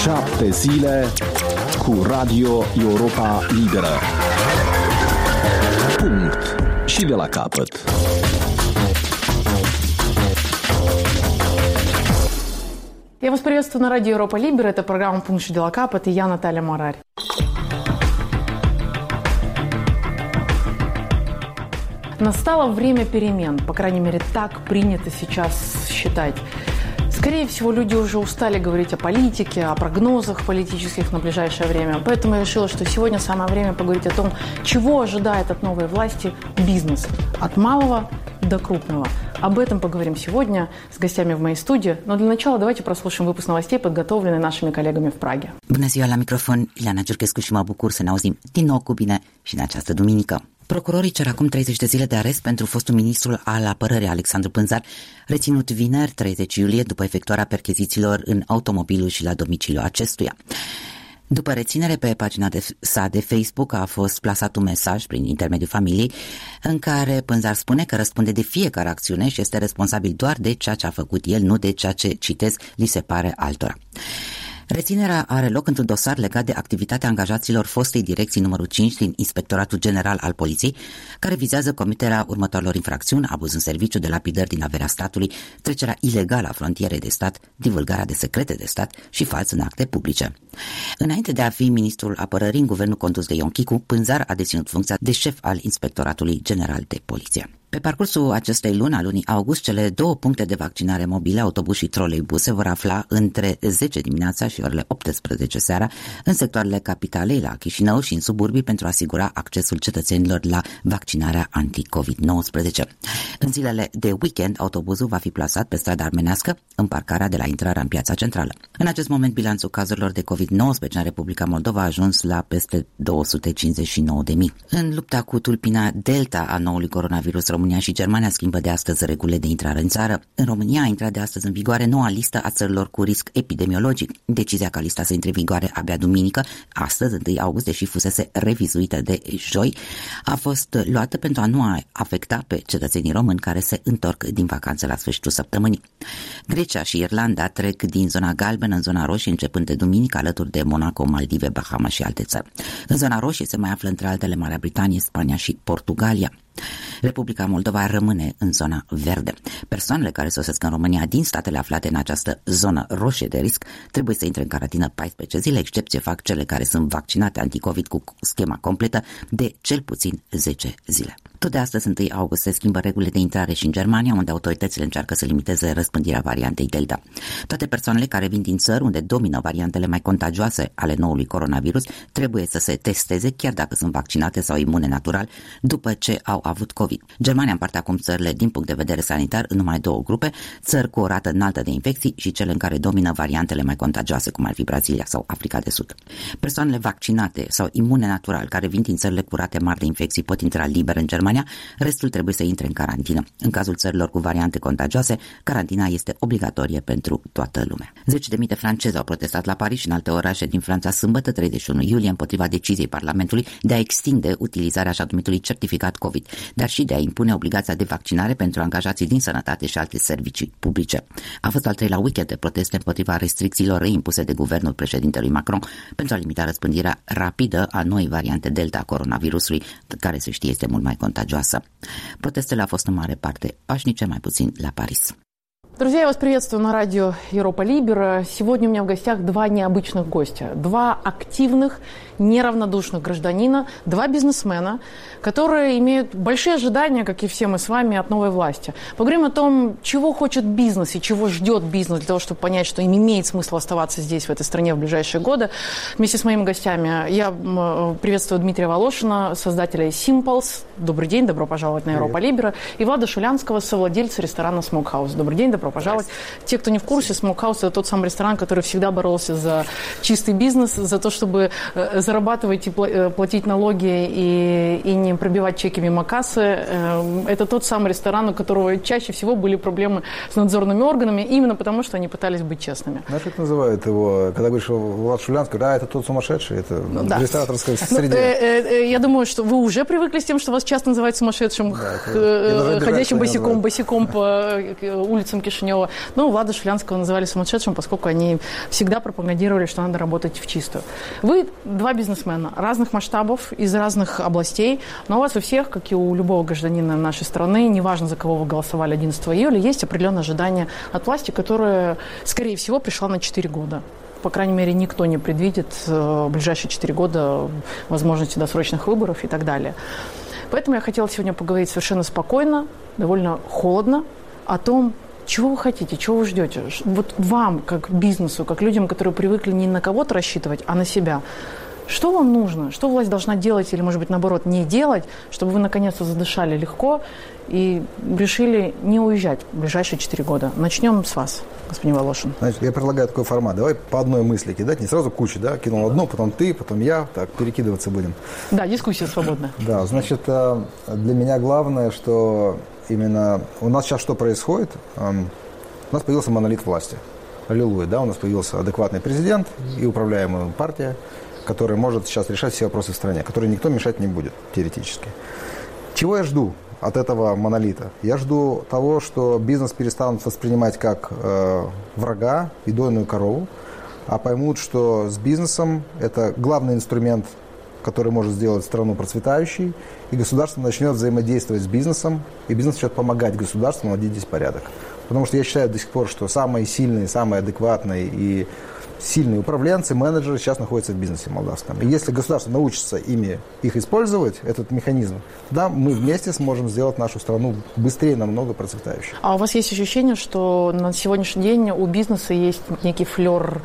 7 zile cu Radio Europa Liberă. Punct. Și de la capăt. Я вас приветствую на радио Европа Либера. Это программа «Пункт и дела капот» и я, Наталья Марарь. Настало время перемен. По крайней мере, так принято сейчас считать. Скорее всего, люди уже устали говорить о политике, о прогнозах политических на ближайшее время. Поэтому я решила, что сегодня самое время поговорить о том, чего ожидает от новой власти бизнес. От малого до крупного. Об этом поговорим сегодня с гостями в моей студии. Но для начала давайте прослушаем выпуск новостей, подготовленный нашими коллегами в Праге. Bună ziua, la microfon, Ileana Giurchescu și mă bucur să ne auzim din nou cu bine și în această duminică. Procurorii cer acum 30 de zile de arest pentru fostul ministru al apărării Alexandru Pânzar, reținut vineri 30 iulie după efectuarea perchezițiilor în automobilul și la domiciliul acestuia. După reținere, pe pagina sa de Facebook a fost plasat un mesaj prin intermediul familiei în care Pânzar spune că răspunde de fiecare acțiune și este responsabil doar de ceea ce a făcut el, nu de ceea ce, citez, li se pare altora. Reținerea are loc într-un dosar legat de activitatea angajaților fostei direcții numărul 5 din Inspectoratul General al Poliției, care vizează comiterea următoarelor infracțiuni: abuz în serviciu, de lapidări din averea statului, trecerea ilegală a frontierei de stat, divulgarea de secrete de stat și fals în acte publice. Înainte de a fi ministrul apărării în guvernul condus de Ion Chicu, Pânzar a deținut funcția de șef al Inspectoratului General de Poliție. Pe parcursul acestei luni, a lunii august, cele două puncte de vaccinare mobile, autobuz și troleibuz, se vor afla între 10 dimineața și orele 18 seara în sectoarele capitalei, la Chișinău și în suburbii, pentru a asigura accesul cetățenilor la vaccinarea anti-COVID-19. În zilele de weekend, autobuzul va fi plasat pe strada armenească, în parcarea de la intrarea în piața centrală. În acest moment, bilanțul cazurilor de COVID-19 în Republica Moldova a ajuns la peste 259.000. În lupta cu tulpina Delta a noului coronavirus, România și Germania schimbă de astăzi regulile de intrare în țară. În România a intrat de astăzi în vigoare noua listă a țărilor cu risc epidemiologic. Decizia ca lista să intre în vigoare abia duminică, astăzi, 1 august, deși fusese revizuită de joi, a fost luată pentru a nu afecta pe cetățenii români care se întorc din vacanță la sfârșitul săptămânii. Grecia și Irlanda trec din zona galbenă în zona roșie începând de duminică, alături de Monaco, Maldive, Bahama și alte țări. În zona roșie se mai află între altele Marea Britanie, Spania și Portugalia. Republica Moldova rămâne în zona verde. Persoanele care sosesc în România din statele aflate în această zonă roșie de risc trebuie să intre în carantină 14 zile, excepție fac cele care sunt vaccinate anticovid cu schema completă de cel puțin 10 zile. Tot de astăzi, 1 august, se schimbă regulile de intrare și în Germania, unde autoritățile încearcă să limiteze răspândirea variantei Delta. Toate persoanele care vin din țări unde domină variantele mai contagioase ale noului coronavirus trebuie să se testeze, chiar dacă sunt vaccinate sau imune natural, după ce au avut COVID. Germania împarte acum țările din punct de vedere sanitar în numai două grupe: țări cu o rată înaltă de infecții și cele în care domină variantele mai contagioase, cum ar fi Brazilia sau Africa de Sud. Persoanele vaccinate sau imune natural care vin din țările cu rate mari de infecții pot intra liber în Germania, restul trebuie să intre în carantină. În cazul țărilor cu variante contagioase, carantina este obligatorie pentru toată lumea. 10.000 de francezi au protestat la Paris și în alte orașe din Franța sâmbătă, 31 iulie, împotriva deciziei Parlamentului de a extinde utilizarea așa numitului certificat COVID, dar și de a impune obligația de vaccinare pentru angajații din sănătate și alte servicii publice. A fost al treilea weekend de proteste împotriva restricțiilor reimpuse de guvernul președintelui Macron pentru a limita răspândirea rapidă a noii variante Delta a coronavirusului, care, se știe, este mult mai contagioasă. Protestele au fost în mare parte pașnice, mai puțin la Paris. Друзья, я вас приветствую на радио Европа Либера. Сегодня у меня в гостях два необычных гостя. Два активных, неравнодушных гражданина, два бизнесмена, которые имеют большие ожидания, как и все мы с вами, от новой власти. Поговорим о том, чего хочет бизнес и чего ждет бизнес для того, чтобы понять, что им имеет смысл оставаться здесь, в этой стране, в ближайшие годы. Вместе с моими гостями я приветствую Дмитрия Волошина, создателя Simples. Добрый день, добро пожаловать на Европа Либера. И Влада Шулянского, совладельца ресторана Smokehouse. Добрый день, добро пожаловать. Те, кто не в курсе, Smokehouse – это тот самый ресторан, который всегда боролся за чистый бизнес, за то, чтобы зарабатывать и платить налоги и не пробивать чеки мимо кассы. Это тот самый ресторан, у которого чаще всего были проблемы с надзорными органами, именно потому, что они пытались быть честными. Знаешь, как называют его, когда говоришь Влад Шулянский, да, это тот сумасшедший, это в рестораторской среде. Я думаю, что вы уже привыкли с тем, что вас часто называют сумасшедшим, ходящим босиком по улицам Кишинева. Кишинева. Ну, Влада Шулянского называли сумасшедшим, поскольку они всегда пропагандировали, что надо работать в чистую. Вы два бизнесмена разных масштабов, из разных областей, но у вас у всех, как и у любого гражданина нашей страны, неважно, за кого вы голосовали 11 июля, есть определенное ожидание от власти, которое, скорее всего, пришла на 4 года. По крайней мере, никто не предвидит в ближайшие 4 года возможности досрочных выборов и так далее. Поэтому я хотела сегодня поговорить совершенно спокойно, довольно холодно о том, чего вы хотите, чего вы ждете. Вот вам, как бизнесу, как людям, которые привыкли не на кого-то рассчитывать, а на себя. Что вам нужно? Что власть должна делать или, может быть, наоборот, не делать, чтобы вы наконец-то задышали легко и решили не уезжать в ближайшие 4 года? Начнем с вас, господин Волошин. Значит, я предлагаю такой формат. Давай по одной мысли кидать, не сразу кучу, да? Кинул одну, потом ты, потом я. Так, перекидываться будем. Да, дискуссия свободная. Да, значит, для меня главное, что именно у нас сейчас что происходит? У нас появился монолит власти. Аллилуйя, да? У нас появился адекватный президент и управляемая партия, который может сейчас решать все вопросы в стране, который никто мешать не будет, теоретически. Чего я жду от этого монолита? Я жду того, что бизнес перестанут воспринимать как врага и дойную корову, а поймут, что с бизнесом это главный инструмент, который может сделать страну процветающей, и государство начнет взаимодействовать с бизнесом, и бизнес начнет помогать государству наводить здесь порядок. Потому что я считаю до сих пор, что самые сильные, самые адекватные и сильные управленцы, менеджеры сейчас находятся в бизнесе молдавском. И если государство научится их использовать, этот механизм, тогда мы вместе сможем сделать нашу страну быстрее намного процветающей. А у вас есть ощущение, что на сегодняшний день у бизнеса есть некий флер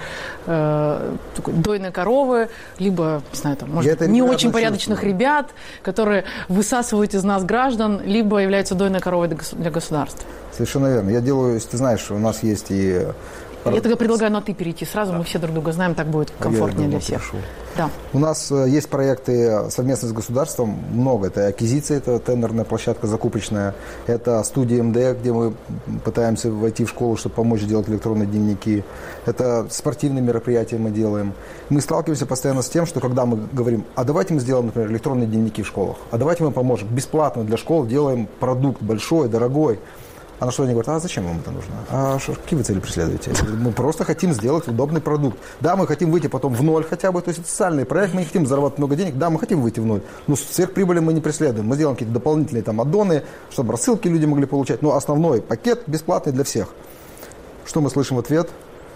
дойной коровы, либо, не знаю, там, может, не очень порядочных ребят, которые высасывают из нас граждан, либо являются дойной коровой для государства? Совершенно верно. Я делаю, если ты знаешь, у нас есть и... Я тогда предлагаю на «ты» перейти сразу, да. Мы все друг друга знаем, так будет комфортнее для всех. Да. У нас есть проекты совместно с государством, много. Это аквизиция, это тендерная площадка закупочная, это студия МД, где мы пытаемся войти в школу, чтобы помочь делать электронные дневники, это спортивные мероприятия мы делаем. Мы сталкиваемся постоянно с тем, что когда мы говорим, а давайте мы сделаем, например, электронные дневники в школах, а давайте мы поможем, бесплатно для школ делаем продукт большой, дорогой. А на что они говорят, а зачем вам это нужно? А какие вы цели преследуете? Мы просто хотим сделать удобный продукт. Да, мы хотим выйти потом в ноль хотя бы, то есть это социальный проект, мы не хотим заработать много денег, да, мы хотим выйти в ноль, но сверхприбыли мы не преследуем. Мы сделаем какие-то дополнительные там аддоны, чтобы рассылки люди могли получать, но основной пакет бесплатный для всех. Что мы слышим в ответ?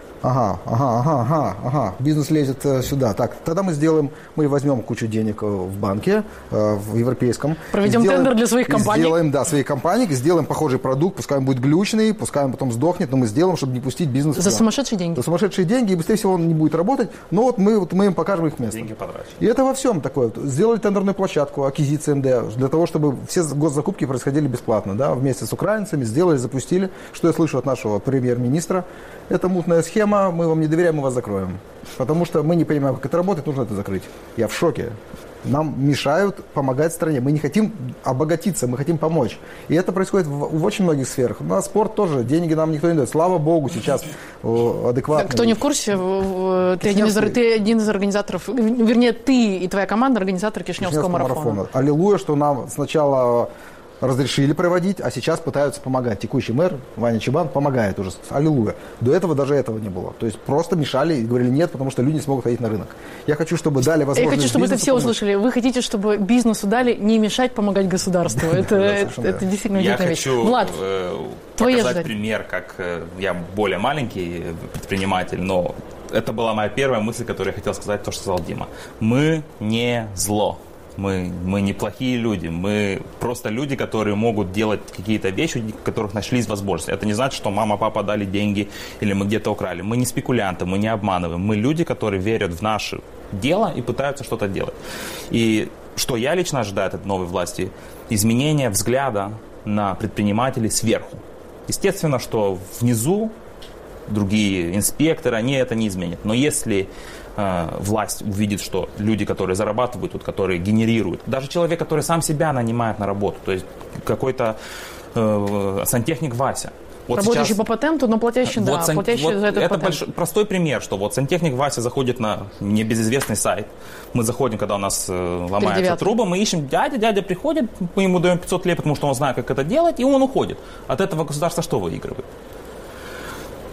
Ага, бизнес лезет сюда. Так, тогда мы возьмем кучу денег в банке, в европейском. Проведем тендер для своих компаний. Сделаем, да, свои компании, сделаем похожий продукт, пускай он будет глючный, пускай он потом сдохнет, но мы сделаем, чтобы не пустить бизнес. За сумасшедшие деньги. За сумасшедшие деньги, и быстрее всего он не будет работать, но вот мы им покажем их место. Деньги потрачены. И это во всем такое. Сделали тендерную площадку, аквизиция МД, для того, чтобы все госзакупки происходили бесплатно, да, вместе с украинцами, сделали, запустили. Что я слышу от нашего премьер-министра? Это мутная схема, мы вам не доверяем, мы вас закроем. Потому что мы не понимаем, как это работает, нужно это закрыть. Я в шоке. Нам мешают помогать стране. Мы не хотим обогатиться, мы хотим помочь. И это происходит в очень многих сферах. На спорт тоже. Деньги нам никто не дает. Слава богу, сейчас адекватно. Кто не в курсе, ты один из организаторов, вернее, ты и твоя команда организатор Кишиневского марафона. Аллилуйя, что нам сначала разрешили проводить, а сейчас пытаются помогать. Текущий мэр Ваня Чебан помогает уже. Аллилуйя. До этого даже этого не было. То есть просто мешали и говорили нет, потому что люди не смогут ходить на рынок. Я хочу, чтобы дали возможность. Я хочу, чтобы это все услышали. Вы хотите, чтобы бизнесу дали не мешать помогать государству. Это действительно удивительная вещь. Влад, показать пример, как я более маленький предприниматель, но это была моя первая мысль, которую я хотел сказать, то, что сказал Дима. Мы не зло. Мы не плохие люди, мы просто люди, которые могут делать какие-то вещи, у которых нашлись возможности. Это не значит, что мама, папа дали деньги или мы где-то украли. Мы не спекулянты, мы не обманываем. Мы люди, которые верят в наше дело и пытаются что-то делать. И что я лично ожидаю от новой власти? Изменение взгляда на предпринимателей сверху. Естественно, что внизу другие инспекторы, они это не изменят. Но если власть увидит, что люди, которые зарабатывают, вот, которые генерируют, даже человек, который сам себя нанимает на работу, то есть какой-то сантехник Вася. Вот работающий сейчас, по патенту, но платящий, вот, да, платящий за этот патент. Это простой пример, что вот сантехник Вася заходит на небезызвестный сайт. Мы заходим, когда у нас ломается труба, мы ищем дядя приходит, мы ему даем 500 лет, потому что он знает, как это делать, и он уходит. От этого государство что выигрывает?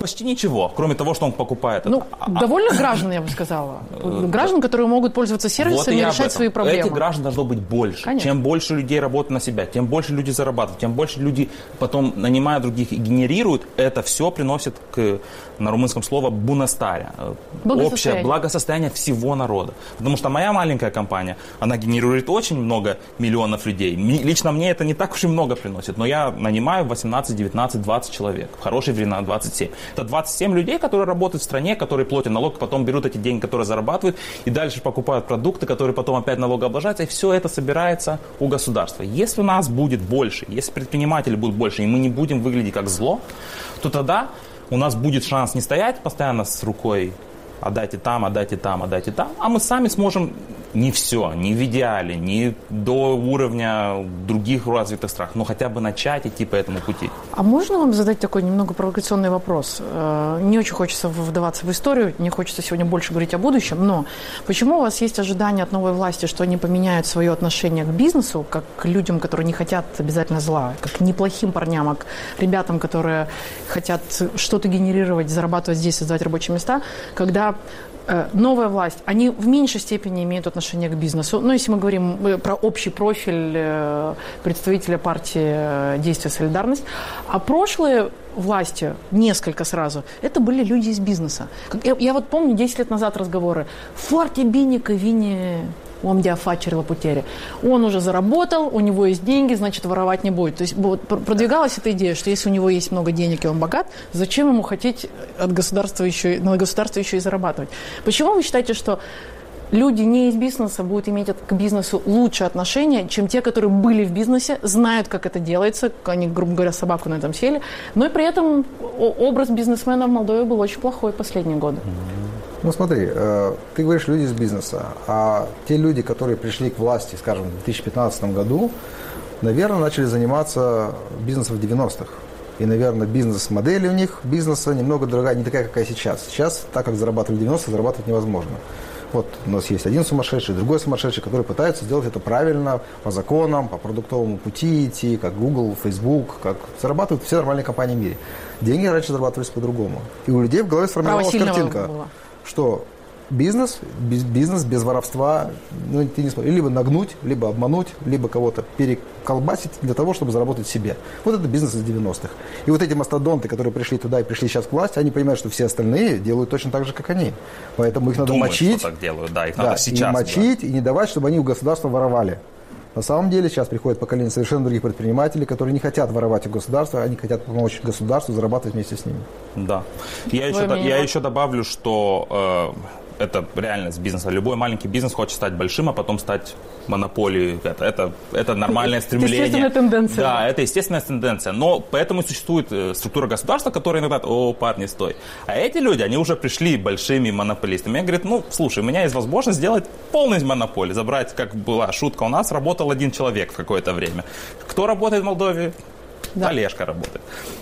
почти ничего, кроме того, что он покупает. Ну, довольно граждан, я бы сказала. Граждан, которые могут пользоваться сервисами и решать свои проблемы. Этих граждан должно быть больше. Конечно. Чем больше людей работают на себя, тем больше люди зарабатывают, тем больше люди потом нанимают других и генерируют, это все приносит на румынском слово «бунастаря». Общее благосостояние всего народа. Потому что моя маленькая компания, она генерирует очень много миллионов людей. Лично мне это не так уж и много приносит, но я нанимаю 18, 19, 20 человек. В хорошие времена 27. Это 27 людей, которые работают в стране, которые платят налог, потом берут эти деньги, которые зарабатывают, и дальше покупают продукты, которые потом опять налогообложаются, и все это собирается у государства. Если у нас будет больше, если предпринимателей будет больше, и мы не будем выглядеть как зло, то тогда у нас будет шанс не стоять постоянно с рукой «отдайте там, отдайте там, отдайте там», а мы сами сможем не все, не в идеале, не до уровня других развитых стран, но хотя бы начать идти по этому пути. А можно вам задать такой немного провокационный вопрос? Не очень хочется вдаваться в историю, не хочется сегодня больше говорить о будущем, но почему у вас есть ожидания от новой власти, что они поменяют свое отношение к бизнесу, как к людям, которые не хотят обязательно зла, как к неплохим парням, а к ребятам, которые хотят что-то генерировать, зарабатывать здесь, создавать рабочие места, когда новая власть, они в меньшей степени имеют отношение к бизнесу. Ну, если мы говорим про общий профиль представителя партии «Действие, солидарность». А прошлые власти, несколько сразу, это были люди из бизнеса. Я вот помню 10 лет назад разговоры. «Форте биника вини омдя фачерила путери». Он уже заработал, у него есть деньги, значит, воровать не будет. То есть вот, продвигалась эта идея, что если у него есть много денег и он богат, зачем ему хотеть на государство еще и зарабатывать? Почему вы считаете, что люди не из бизнеса будут иметь к бизнесу лучше отношения, чем те, которые были в бизнесе, знают, как это делается, они, грубо говоря, собаку на этом сели, но и при этом образ бизнесмена в Молдове был очень плохой последние годы. Ну смотри, ты говоришь люди из бизнеса, а те люди, которые пришли к власти, скажем, в 2015 году, наверное, начали заниматься бизнесом в 90-х. И, наверное, бизнес-модель у них бизнеса немного другая, не такая, какая сейчас. Сейчас, так как зарабатывали в 90-х, зарабатывать невозможно. Вот у нас есть один сумасшедший, другой сумасшедший, который пытается сделать это правильно, по законам, по продуктовому пути идти, как Google, Facebook, как зарабатывают все нормальные компании в мире. Деньги раньше зарабатывались по-другому. И у людей в голове сформировалась картинка, что бизнес без воровства, ну, ты не сможешь либо нагнуть, либо обмануть, либо кого-то переколбасить для того, чтобы заработать себе. Вот это бизнес из 90-х. И вот эти мастодонты, которые пришли туда и пришли сейчас к власти, они понимают, что все остальные делают точно так же, как они. Поэтому их надо мочить. Что так делают, да, их надо сейчас. И мочить, и не давать, чтобы они у государства воровали. На самом деле сейчас приходит поколение совершенно других предпринимателей, которые не хотят воровать у государства, они хотят помочь государству зарабатывать вместе с ними. Да. Я еще добавлю, что это реальность бизнеса. Любой маленький бизнес хочет стать большим, а потом стать монополией. Это нормальное стремление. Это естественная тенденция. Да, это естественная тенденция. Но поэтому существует структура государства, которая иногда, парни, стой. А эти люди, они уже пришли большими монополистами. Они говорят, слушай, у меня есть возможность сделать полную монополию, забрать, как была шутка у нас, работал один человек в какое-то время. Кто работает в Молдове? Да. Олежка работает.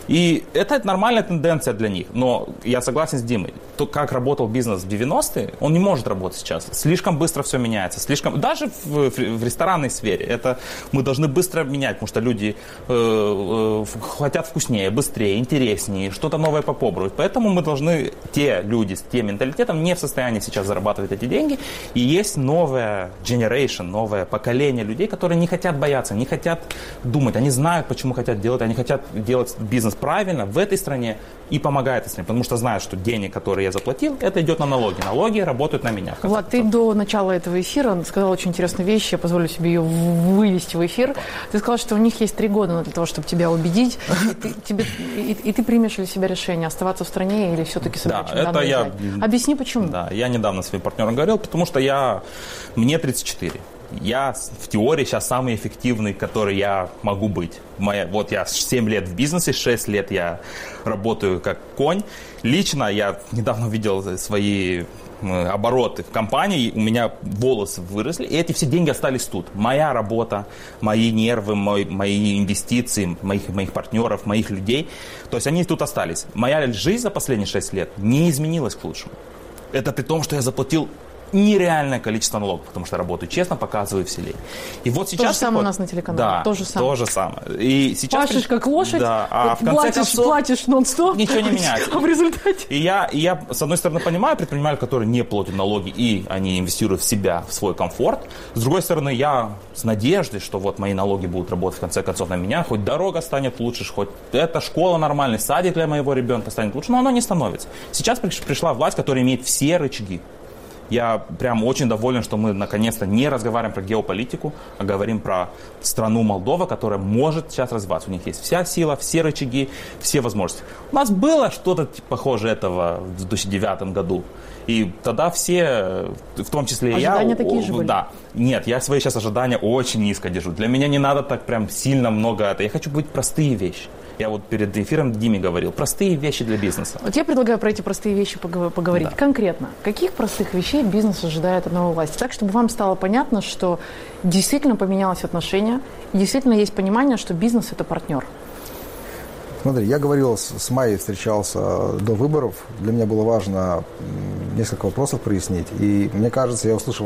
И это нормальная тенденция для них. Но я согласен с Димой. То, как работал бизнес в 90-е, он не может работать сейчас. Слишком быстро все меняется. Даже в ресторанной сфере. Это мы должны быстро менять, потому что люди хотят вкуснее, быстрее, интереснее, что-то новое попробовать. Поэтому мы должны, те люди с тем менталитетом, не в состоянии сейчас зарабатывать эти деньги. И есть новая generation, новое поколение людей, которые не хотят бояться, не хотят думать. Они знают, почему хотят делать. Они хотят делать бизнес правильно в этой стране и помогают этой стране, потому что знают, что денег, которые я заплатил, это идет на налоги. Налоги работают на меня. Влад, ты до начала этого эфира сказал очень интересную вещь, я позволю себе ее вывести в эфир. Ты сказал, что у них есть 3 года для того, чтобы тебя убедить, и ты примешь для себя решение, оставаться в стране или все-таки собирать чемодан и уезжать. Объясни, почему. Да, я недавно своим партнерам говорил, потому что мне 34. Я в теории сейчас самый эффективный, который я могу быть. Я 7 лет в бизнесе, 6 лет я работаю как конь. Лично я недавно видел свои обороты в компании, у меня волосы выросли, и эти все деньги остались тут. Моя работа, мои нервы, мои инвестиции, моих партнеров, моих людей. То есть они тут остались. Моя жизнь за последние 6 лет не изменилась к лучшему. Это при том, что я заплатил нереальное количество налогов, потому что работаю честно, показываю в селе. И вот сейчас... То же самое у нас на телеканале. Да, то же самое. И сейчас... Пашешь как лошадь, да, а в конце концов... платишь нон-стоп. Ничего не меняется. А в результате... И я, с одной стороны, понимаю предпринимателей, которые не платят налоги, и они инвестируют в себя, в свой комфорт. С другой стороны, я с надеждой, что вот мои налоги будут работать в конце концов на меня, хоть дорога станет лучше, хоть эта школа нормальный, садик для моего ребенка станет лучше, но оно не становится. Сейчас пришла власть, которая имеет все рычаги. Я прям очень доволен, что мы наконец-то не разговариваем про геополитику, а говорим про страну Молдова, которая может сейчас развиваться. У них есть вся сила, все рычаги, все возможности. У нас было что-то похожее этого в 2009 году. И тогда все, в том числе и я... Ожидания такие же были? Да. Нет, я свои сейчас ожидания очень низко держу. Для меня не надо так прям сильно много это. Я хочу быть простые вещи. Я вот перед эфиром Диме говорил. Простые вещи для бизнеса. Вот я предлагаю про эти простые вещи поговорить. Да. Конкретно. Каких простых вещей бизнес ожидает от новой власти? Так, чтобы вам стало понятно, что действительно поменялось отношение, и действительно есть понимание, что бизнес – это партнер. Смотри, я говорил с Майей, встречался до выборов. Для меня было важно несколько вопросов прояснить. И мне кажется,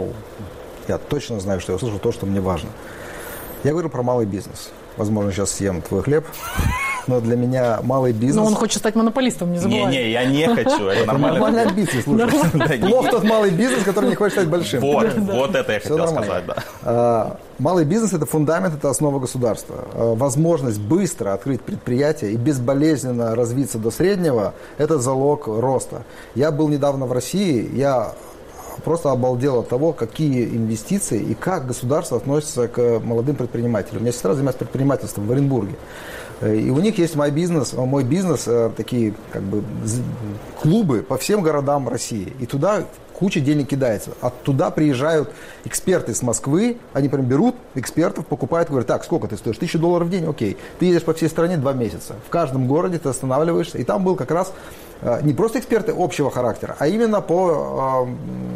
я точно знаю, что я услышал то, что мне важно. Я говорю про малый бизнес. Возможно, сейчас съем твой хлеб. Но для меня малый бизнес... Но он хочет стать монополистом, не забывай. Не, я не хочу. Это нормальная амбиция, слушай. Плох тот малый бизнес, который не хочет стать большим. Вот это я хотел сказать, да. Малый бизнес – это фундамент, это основа государства. Возможность быстро открыть предприятие и безболезненно развиться до среднего – это залог роста. Я был недавно в России, я просто обалдел от того, какие инвестиции и как государство относится к молодым предпринимателям. У меня сестра занимается предпринимательством в Оренбурге. И у них есть мой бизнес, такие как бы клубы по всем городам России. И туда куча денег кидается. Оттуда приезжают эксперты с Москвы, они прям берут экспертов, покупают, говорят, так, сколько ты стоишь? $1000 в день? Окей. Ты едешь по всей стране 2 месяца. В каждом городе ты останавливаешься. И там был как раз не просто эксперты общего характера, а именно по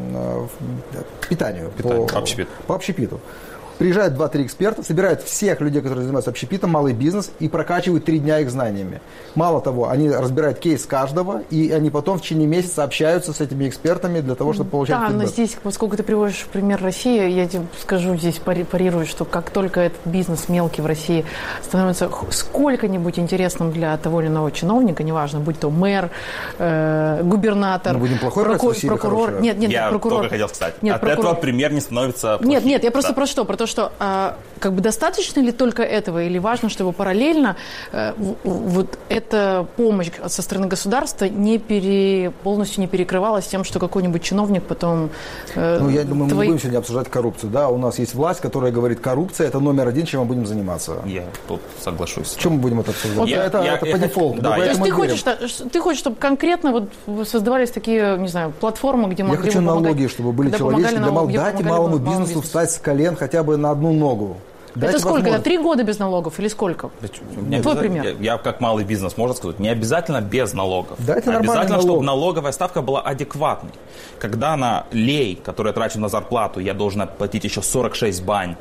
питанию, по общепиту. Приезжают 2-3 эксперта, собирают всех людей, которые занимаются общепитом, малый бизнес, и прокачивают 3 дня их знаниями. Мало того, они разбирают кейс каждого, и они потом в течение месяца общаются с этими экспертами для того, чтобы получать фидбэк. Да, но здесь, поскольку ты приводишь пример России, я тебе скажу, здесь парирую, что как только этот бизнес мелкий в России становится сколько-нибудь интересным для того или иного чиновника, неважно, будь то мэр, губернатор, прокурор. Нет, я прокурор. только хотел сказать. От этого пример не становится плохим. Нет, я просто про что? Про то, что как бы достаточно ли только этого, или важно, чтобы параллельно вот эта помощь со стороны государства полностью не перекрывалась тем, что какой-нибудь чиновник потом... я думаю, мы не будем сегодня обсуждать коррупцию. Да, у нас есть власть, которая говорит, коррупция – это номер 1, чем мы будем заниматься. Я тут соглашусь. Чем мы будем это обсуждать? Это по дефолту. То есть ты хочешь, чтобы конкретно вот создавались такие, не знаю, платформы, где мы... Я хочу налоги, чтобы были человеческие. Дайте малому бизнесу встать с колен хотя бы на одну ногу. Дайте это сколько? Это 3 года без налогов или сколько? Твой пример. Я как малый бизнес, можно сказать, не обязательно без налогов. Дайте обязательно, чтобы налоговая ставка была адекватной. Когда на лей, который я трачу на зарплату, я должен платить еще 46 бань,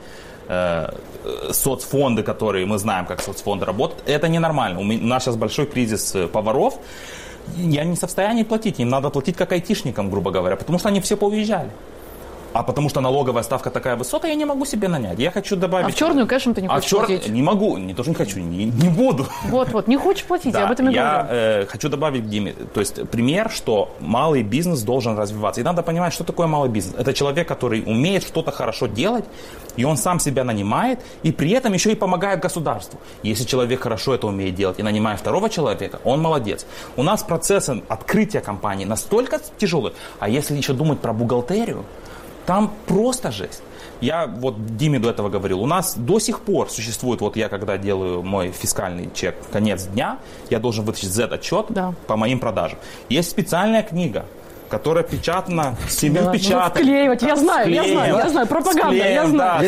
соцфонды, которые мы знаем, как соцфонды работают, это ненормально. У нас сейчас большой кризис поваров. Я не в состоянии платить. Им надо платить как айтишникам, грубо говоря, потому что они все поуезжали. А потому что налоговая ставка такая высокая, я не могу себе нанять. Я хочу добавить... А в черную кэшем ты не хочешь платить? Не могу, не то, что не хочу, не буду. Вот, не хочешь платить, да, я об этом и говорю. Я хочу добавить к Диме, то есть пример, что малый бизнес должен развиваться. И надо понимать, что такое малый бизнес. Это человек, который умеет что-то хорошо делать, и он сам себя нанимает, и при этом еще и помогает государству. Если человек хорошо это умеет делать и нанимает второго человека, он молодец. У нас процессы открытия компании настолько тяжелые, а если еще думать про бухгалтерию, там просто жесть. Я вот Диме до этого говорил, у нас до сих пор существует, вот я когда делаю мой фискальный чек конец дня, я должен вытащить Z-отчет по моим продажам. Есть специальная книга, которая печатана, семью печатать. Вклеивать, я знаю, пропаганда, я знаю.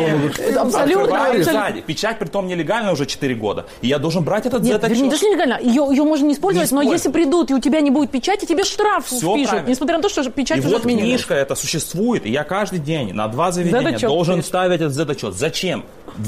Абсолютно. Печать, притом нелегально уже 4 года. И я должен брать этот Z-отчет. Нет, даже нелегально. Ее можно не использовать, но если придут, и у тебя не будет печати, тебе штраф впишут. Несмотря на то, что печать уже отменили. И вот книжка эта существует, и я каждый день на 2 заведения должен ставить этот Z-отчет. Зачем?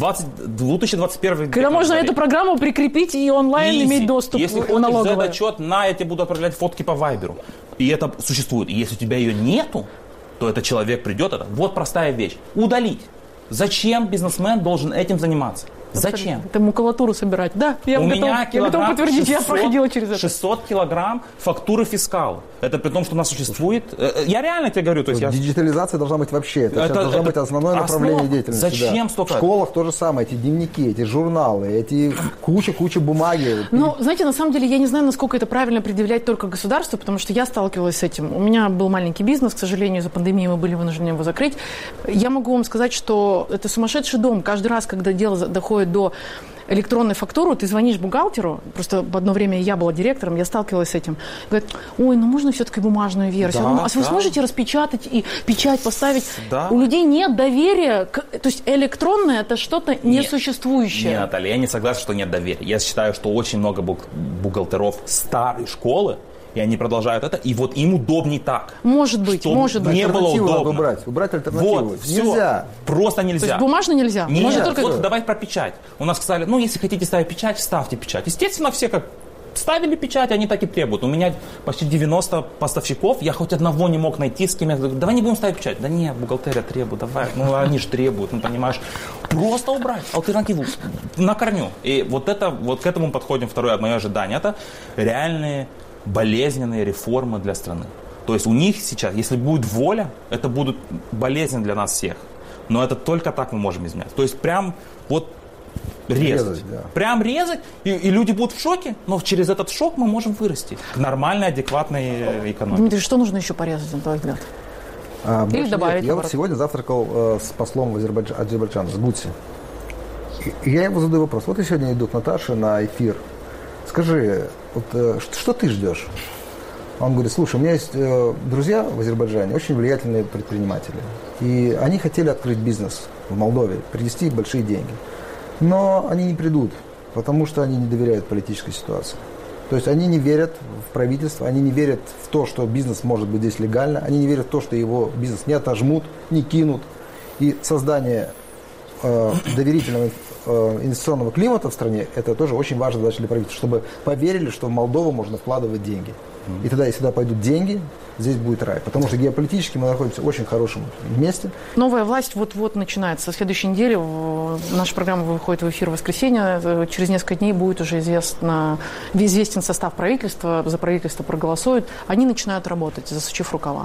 2021 Когда можно эту программу прикрепить и онлайн иметь доступ к налоговой. Если хочешь Z-отчет, я тебе буду отправлять фотки по Вайберу. И это существует. И если у тебя ее нету, то этот человек придет, вот простая вещь, удалить. Зачем бизнесмен должен этим заниматься? Зачем? Это макулатуру собирать. Да, я готов подтвердить, 600, я проходила через это. 600 килограмм фактуры фискала. Это при том, что у нас существует... Я реально тебе говорю. То есть Диджитализация должна быть вообще. Это должно быть основное направление деятельности. Зачем столько? В школах то же самое. Эти дневники, эти журналы, эти куча бумаги. Ну, знаете, на самом деле, я не знаю, насколько это правильно предъявлять только государству, потому что я сталкивалась с этим. У меня был маленький бизнес, к сожалению, из-за пандемии мы были вынуждены его закрыть. Я могу вам сказать, что это сумасшедший дом. Каждый раз, когда дело доходит до электронной фактуры, ты звонишь бухгалтеру, просто в одно время я была директором, я сталкивалась с этим, говорит, ой, ну можно все-таки бумажную версию, а вы сможете распечатать и печать поставить? Да. У людей нет доверия, то есть электронное это что-то несуществующее. Нет, Наталья, я не согласен, что нет доверия. Я считаю, что очень много бухгалтеров старой школы, и они продолжают это, и вот им удобней так. Может быть. Не было удобно. Убрать альтернативу. Вот, нельзя. Просто нельзя. То есть бумажно нельзя? Нет, может только... вот давай про печать. У нас сказали, если хотите ставить печать, ставьте печать. Естественно, все как ставили печать, они так и требуют. У меня почти 90 поставщиков, я хоть одного не мог найти, с кем я говорю, давай не будем ставить печать. Да нет, бухгалтерия требует, давай. Они же требуют, понимаешь. Просто убрать альтернативу на корню. И вот к этому подходим, второе мое ожидание. Это реальные болезненные реформы для страны. То есть у них сейчас, если будет воля, это будут болезненно для нас всех. Но это только так мы можем изменять. То есть прям вот резать. Да. Прям резать, и люди будут в шоке, но через этот шок мы можем вырасти к нормальной, адекватной экономике. Дмитрий, что нужно еще порезать, на твой взгляд? Или добавить? Я вот сегодня завтракал с послом Азербайджана, с Гутси. И я ему задаю вопрос. Вот я сегодня иду к Наташе на эфир. Скажи, что ты ждешь? Он говорит, слушай, у меня есть друзья в Азербайджане, очень влиятельные предприниматели. И они хотели открыть бизнес в Молдове, принести большие деньги. Но они не придут, потому что они не доверяют политической ситуации. То есть они не верят в правительство, они не верят в то, что бизнес может быть здесь легально, они не верят в то, что его бизнес не отожмут, не кинут. И создание доверительного инвестиционного климата в стране, это тоже очень важная задача для правительства, чтобы поверили, что в Молдову можно вкладывать деньги. И тогда, если сюда пойдут деньги, здесь будет рай. Потому что геополитически мы находимся в очень хорошем месте. Новая власть вот-вот начинается. Со следующей недели наша программа выходит в эфир в воскресенье. Через несколько дней будет уже известен состав правительства. За правительство проголосуют. Они начинают работать, засучив рукава.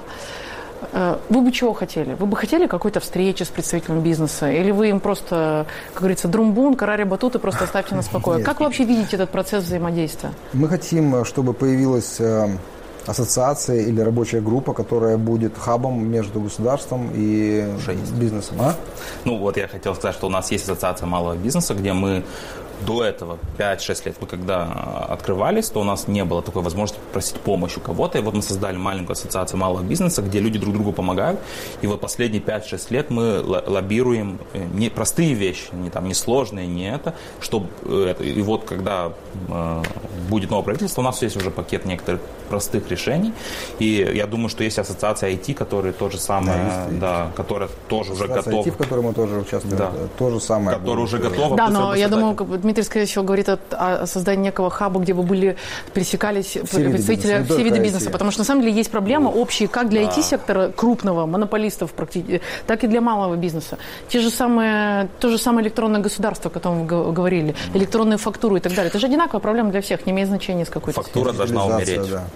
Вы бы чего хотели? Вы бы хотели какой-то встречи с представителем бизнеса? Или вы им просто, как говорится, друмбун, карари батут и просто оставьте нас в покое? Как вы вообще видите этот процесс взаимодействия? Мы хотим, чтобы появилась ассоциация или рабочая группа, которая будет хабом между государством и бизнесом. Я хотел сказать, что у нас есть ассоциация малого бизнеса, где мы до этого, 5-6 лет, мы когда открывались, то у нас не было такой возможности попросить помощь у кого-то. И вот мы создали маленькую ассоциацию малого бизнеса, где люди друг другу помогают. И вот последние 5-6 лет мы лоббируем не простые вещи, не сложные, не это. И вот когда будет новое правительство, у нас есть уже пакет некоторых простых решений. И я думаю, что есть ассоциация IT, которая то же самое, которая тоже уже готова. IT, в которой мы тоже участвуем, то же самое. Которая уже готова. Да, но я думаю, Дмитрий, скорее всего, говорит о создании некого хаба, где бы пересекались представители все виды бизнеса. Потому что, на самом деле, есть проблемы общие как для IT-сектора крупного, монополистов, так и для малого бизнеса. То же самое электронное государство, о котором вы говорили, электронные фактуры и так далее. Это же одинаковая проблема для всех, не имеет значения с какой-то. Фактура должна умереть. Да.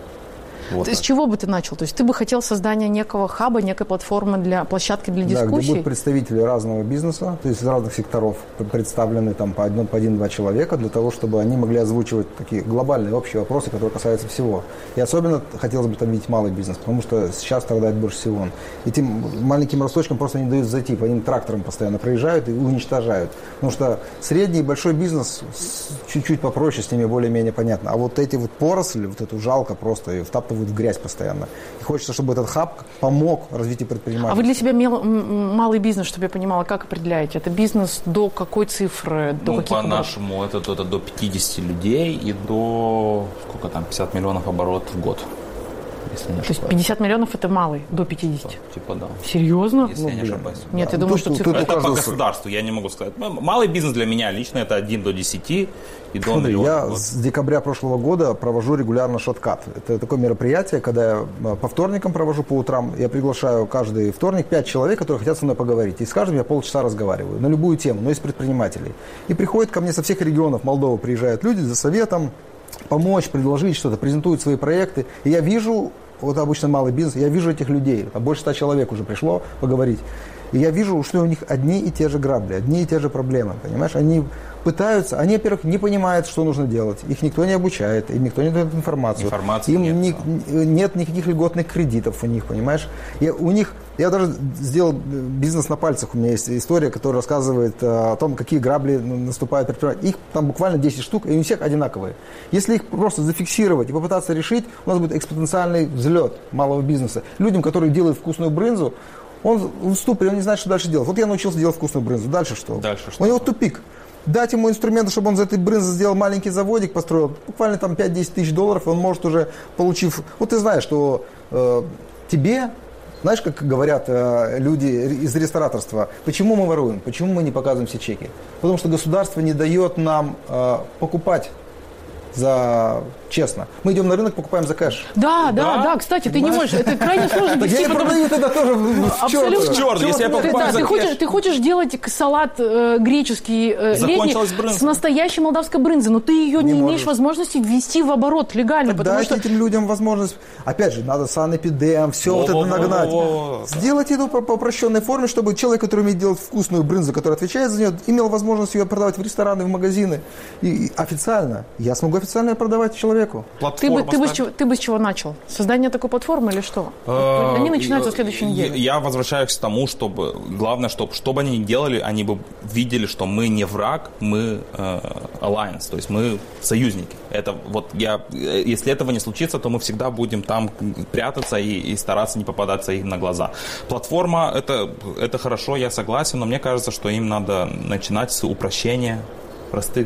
С чего бы ты начал? То есть ты бы хотел создания некого хаба, некой платформы площадки для дискуссий? Да, где будут представители разного бизнеса, то есть из разных секторов представлены по один-два человека, для того, чтобы они могли озвучивать такие глобальные общие вопросы, которые касаются всего. И особенно хотелось бы там видеть малый бизнес, потому что сейчас страдает больше всего. Этим маленьким росточкам просто не дают зайти, по ним трактором постоянно проезжают и уничтожают. Потому что средний и большой бизнес чуть-чуть попроще, с ними более-менее понятно. А вот эти поросли, эту жалко просто и втаптывают в грязь постоянно. И хочется, чтобы этот хаб помог развитию предпринимательства. А вы для себя малый бизнес, чтобы я понимала, как определяете? Это бизнес до какой цифры? По-нашему, это до 50 людей и до 50 миллионов оборотов в год. если не ошибаюсь. То есть 50 миллионов это малый, до 50? Типа да. Серьезно? Если я не ошибаюсь. Нет, я думаю, что цифра... Это по государству, я не могу сказать. Малый бизнес для меня лично это 1 до 10 и до миллиона. Я с декабря прошлого года провожу регулярно шоткат. Это такое мероприятие, когда я по вторникам провожу по утрам. Я приглашаю каждый вторник 5 человек, которые хотят со мной поговорить. И с каждым я полчаса разговариваю на любую тему, но из предпринимателей. И приходят ко мне со всех регионов Молдовы, приезжают люди за советом, помочь, предложить что-то, презентуют свои проекты. И я вижу, вот обычно малый бизнес, я вижу этих людей, там больше 100 человек уже пришло поговорить. И я вижу, что у них одни и те же грабли, одни и те же проблемы, понимаешь? Они пытаются, они, во-первых, не понимают, что нужно делать. Их никто не обучает, им никто не дает информацию. Им нет никаких льготных кредитов у них, понимаешь? Я даже сделал бизнес на пальцах. У меня есть история, которая рассказывает о том, какие грабли наступают предпринимателям. Их там буквально 10 штук, и у всех одинаковые. Если их просто зафиксировать и попытаться решить, у нас будет экспоненциальный взлет малого бизнеса. Людям, которые делают вкусную брынзу, он в ступоре, он не знает, что дальше делать. Вот я научился делать вкусную брынзу. Дальше что? У него тупик. Дать ему инструменты, чтобы он за этой брынзой сделал маленький заводик, построил, буквально там 5-10 тысяч долларов, он может уже, получив... Вот ты знаешь, что тебе... Знаешь, как говорят люди из рестораторства, почему мы воруем, почему мы не показываем все чеки? Потому что государство не дает нам покупать за честно. Мы идем на рынок, покупаем за кэш. Да, кстати, ты не можешь, это крайне сложно вести. Я продаю тогда тоже абсолютно в черт, если я покупаю за кэш. Ты хочешь делать салат греческий летний с настоящей молдавской брынзой, но ты ее не имеешь возможности ввести в оборот легально. Дайте этим людям возможность, опять же, надо санэпидем, все вот это нагнать. Сделать это по упрощенной форме, чтобы человек, который умеет делать вкусную брынзу, который отвечает за нее, имел возможность ее продавать в рестораны, в магазины. И официально. Я смогу официально продавать человеку. Ты бы с чего начал? Создание такой платформы или что? Они начинаются в следующей неделе. Я возвращаюсь к тому, чтобы главное, что бы они ни делали, они бы видели, что мы не враг, мы alliance, то есть мы союзники. Это вот если этого не случится, то мы всегда будем там прятаться и стараться не попадаться им на глаза. Платформа это хорошо, я согласен, но мне кажется, что им надо начинать с упрощения простых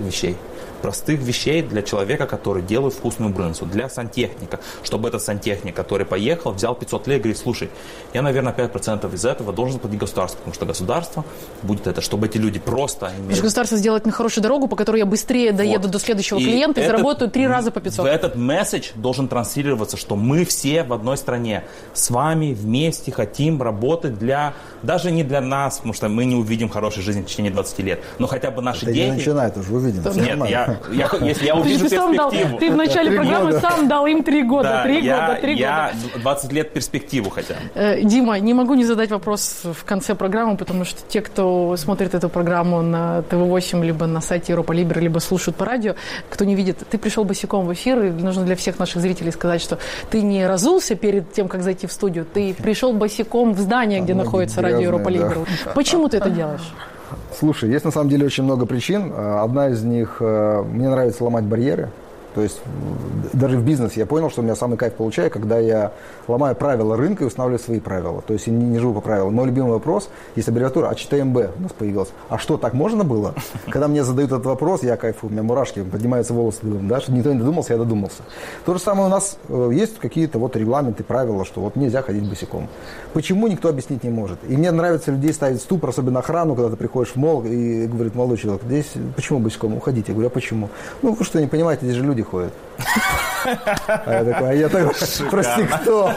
вещей для человека, который делает вкусную брынзу, для сантехника, чтобы этот сантехник, который поехал, взял 500 лей и говорит, слушай, я, наверное, 5% из этого должен платить государству, потому что государство будет это, чтобы эти люди просто... Государство сделает мне хорошую дорогу, по которой я быстрее доеду до следующего клиента и заработаю 3 раза по 500. Этот месседж должен транслироваться, что мы все в одной стране с вами вместе хотим работать даже не для нас, потому что мы не увидим хорошей жизни в течение 20 лет, но хотя бы наши дети... Не начинает уже, увидим. Нет, если я увижу перспективу... Ты в начале программы сам дал им 3 года. Да, 3 года. Я 20 лет перспективу хотя бы. Дима, не могу не задать вопрос в конце программы, потому что те, кто смотрит эту программу на ТВ8, либо на сайте Европа Либер, либо слушают по радио, кто не видит, ты пришел босиком в эфир, и нужно для всех наших зрителей сказать, что ты не разулся перед тем, как зайти в студию, ты пришел босиком в здание, где находится радио Европа Либер. Да. Почему ты это делаешь? Слушай, есть на самом деле очень много причин. Одна из них, мне нравится ломать барьеры. То есть даже в бизнесе я понял, что у меня самый кайф получаю, когда я ломаю правила рынка и устанавливаю свои правила. То есть я не живу по правилам. Мой любимый вопрос, есть аббревиатура АЧТМБ у нас появилась. А что, так можно было? Когда мне задают этот вопрос, я кайфую, у меня мурашки, поднимаются волосы, да, что никто не додумался, я додумался. То же самое у нас есть какие-то вот регламенты, правила, что вот нельзя ходить босиком. Почему, никто объяснить не может. И мне нравится людей ставить ступор, особенно охрану, когда ты приходишь в молл и говорит, молодой человек, здесь почему босиком? Уходите. Я говорю, а почему? Ну, вы что, не понимаете, здесь же люди ходят. А я такой, прости, кто?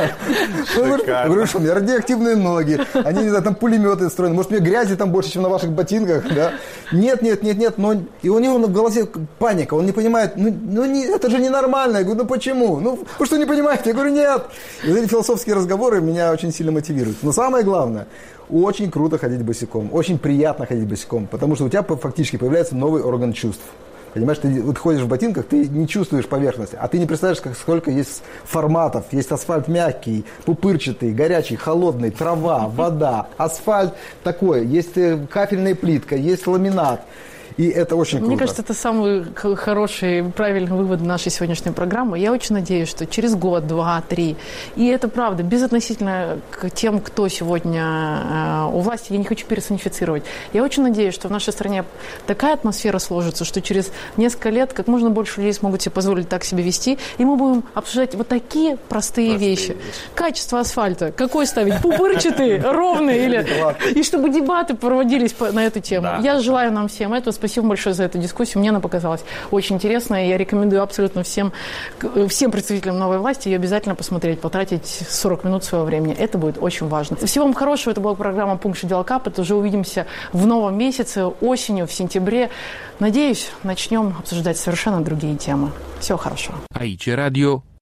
Я говорю, что у меня радиоактивные ноги, они, не знаю, там пулеметы встроены, может, у меня грязи там больше, чем на ваших ботинках, да? Нет, но и у него в голове паника, он не понимает, это же ненормально. Я говорю, ну почему? Ну, вы что, не понимаете? Я говорю, нет. И вот эти философские разговоры меня очень сильно мотивируют. Но самое главное, очень круто ходить босиком, очень приятно ходить босиком, потому что у тебя фактически появляется новый орган чувств. Понимаешь, ты вот ходишь в ботинках, ты не чувствуешь поверхности, а ты не представляешь, сколько есть форматов. Есть асфальт мягкий, пупырчатый, горячий, холодный, трава, вода, асфальт такой, есть кафельная плитка, есть ламинат. И это очень круто. Мне кажется, это самый хороший, правильный вывод нашей сегодняшней программы. Я очень надеюсь, что через год, 2, 3, и это правда, безотносительно к тем, кто сегодня у власти, я не хочу персонифицировать. Я очень надеюсь, что в нашей стране такая атмосфера сложится, что через несколько лет как можно больше людей смогут себе позволить так себя вести, и мы будем обсуждать вот такие простые вещи. Качество асфальта, какой ставить, пупырчатый, ровный, или... И чтобы дебаты проводились на эту тему. Да. Я желаю нам всем этого. Спасибо большое за эту дискуссию. Мне она показалась очень интересной. Я рекомендую абсолютно всем представителям новой власти ее обязательно посмотреть, потратить 40 минут своего времени. Это будет очень важно. Всего вам хорошего. Это была программа «Пункт Шеделкапет». Уже увидимся в новом месяце, осенью, в сентябре. Надеюсь, начнем обсуждать совершенно другие темы. Всего хорошего. Aici Radio